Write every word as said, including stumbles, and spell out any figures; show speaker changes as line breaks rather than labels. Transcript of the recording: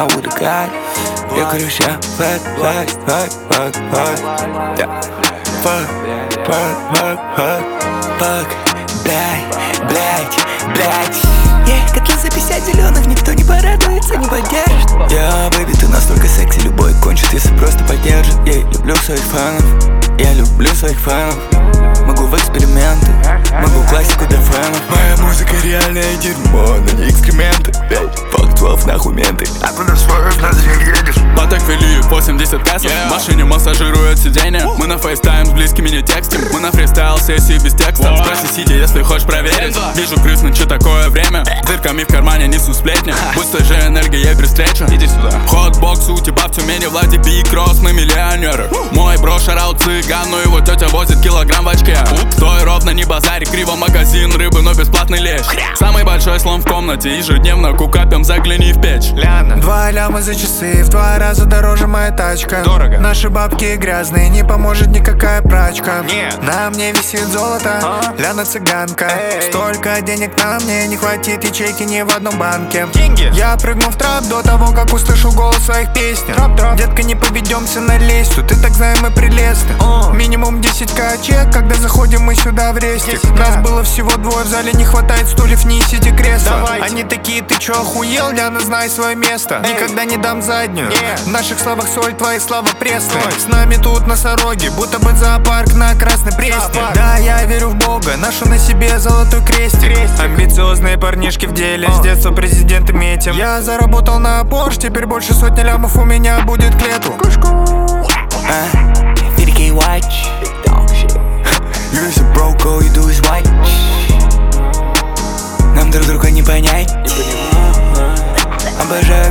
буду как. Я говорю, ща, fuck, fuck, fuck, fuck, fuck, yeah. Fuck, fuck, fuck, fuck, fuck, блядь, блядь, блядь. Yeah, котлы за пятьдесят зеленых, никто не порадуется, не поддержит. Я, yeah, бэйби, ты настолько секси, любой кончит, если просто поддержит. Я yeah, люблю своих фанов, я люблю своих фанов. Могу в эксперименты, могу классику для фанов. Моя музыка реальное дерьмо, но не экскременты. Fuck twelve, нахуй менты. А куда сверв, на деньги едешь?
Патек Филипп, восемьдесят песов. yeah. В машине массажируют сиденье. Мы на фейстайм с близкими не текстами. Мы на фристайл-сессии без текста. Спроси Сити, если хочешь проверить. Вижу крыс, ночи такое время. Дырками в кармане несу сплетни. Будь той же энергией при встрече. Иди сюда. Хотбокс у тебя в Тюмени, Влади Пикрос, мы миллионеры. Мой бро шарал цыган, но его тетя возит килограмм в очке. Стой ровно, не базарь, криво магазин рыбы, но бесплатный лещ. Самый большой слон в комнате, ежедневно кукапем, загляни в печь.
Ляна. Два ляма за часы, в два раза дороже моя тачка.
Дорого.
Наши бабки грязные, не поможет никакая прачка.
Нет.
На мне висит золото, а? Ляна цыганка. Эй. Столько денег на мне не хватит ячейки ни в одном банке.
Деньги.
Я прыгну в трап до того, как услышу голос своих песен. Троп, троп. Детка, не поведемся на лестью, ты так знаем мы прелестны. uh. Минимум десять ка чек, когда заходим мы сюда в рестик. Нас было всего двое, в зале не хватает стульев, несите кресло. Давайте. Они такие, ты чё охуел, Ляна, знай свое место. Эй. Никогда не дам заднюю. yeah. В наших словах соль, твои слова пресные. С нами тут носороги, будто бы зоопарк на Красной Пресне. Да, я верю в Бога, ношу на себе золотой крестик, крестик. Амбициозные парнишки в деле, uh. с детства президенты метим. Я заработал на Porsche, теперь больше сотни лямов у меня будет к лету.
фифти кей watch. You is a broke, all you do is white. Нам друг друга не понять. Обожаю